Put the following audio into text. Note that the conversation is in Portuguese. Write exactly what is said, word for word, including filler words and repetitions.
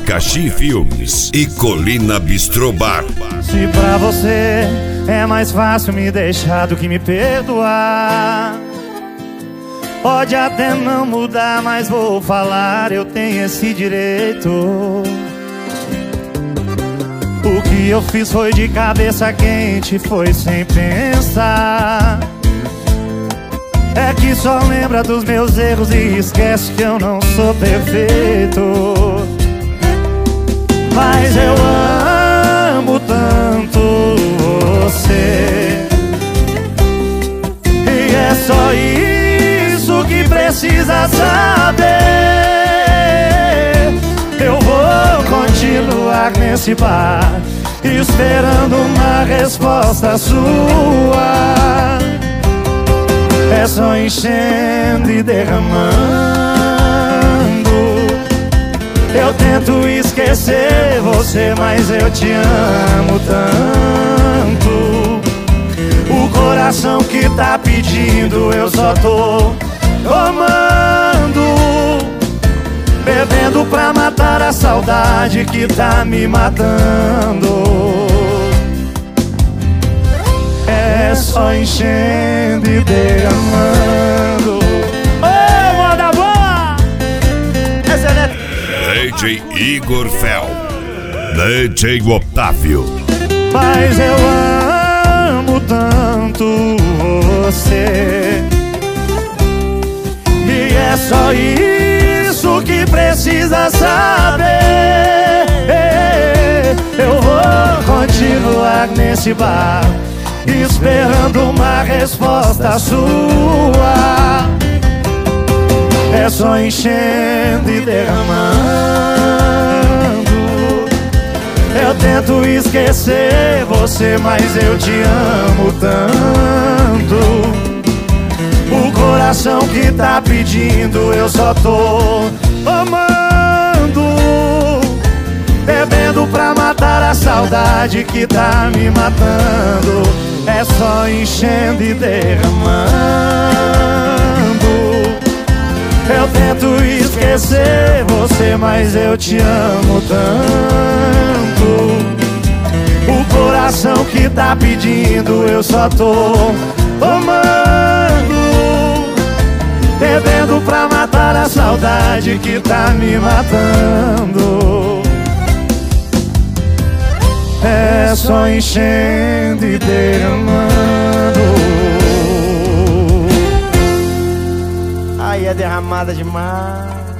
Abacaxi Filmes e Colina Bistrô Bar. Se pra você é mais fácil me deixar do que me perdoar, pode até não mudar, mas vou falar, eu tenho esse direito. O que eu fiz foi de cabeça quente, foi sem pensar. É que só lembra dos meus erros e esquece que eu não sou perfeito. Mas eu amo tanto você, e é só isso que precisa saber. Eu vou continuar nesse bar, esperando uma resposta sua. É só enchendo e derramando. Eu tento esquecer você, mas eu te amo tanto. O coração que tá pedindo, eu só tô tomando, bebendo pra matar a saudade que tá me matando. É só enchendo e derramando. Ô, oh, moda boa! Excelente. D J Igor Fel, D J Otávio. Mas eu amo tanto você, e é só isso que precisa saber. Eu vou continuar nesse bar, esperando uma resposta sua. É só enchendo e derramando. Eu tento esquecer você, mas eu te amo tanto. O coração que tá pedindo, eu só tô amando, bebendo pra matar a saudade que tá me matando. É só enchendo e derramando. Eu tento esquecer você, mas eu te amo tanto. O coração que tá pedindo, eu só tô amando, bebendo pra matar a saudade que tá me matando. É só enchendo e derramando. Aí é derramada demais.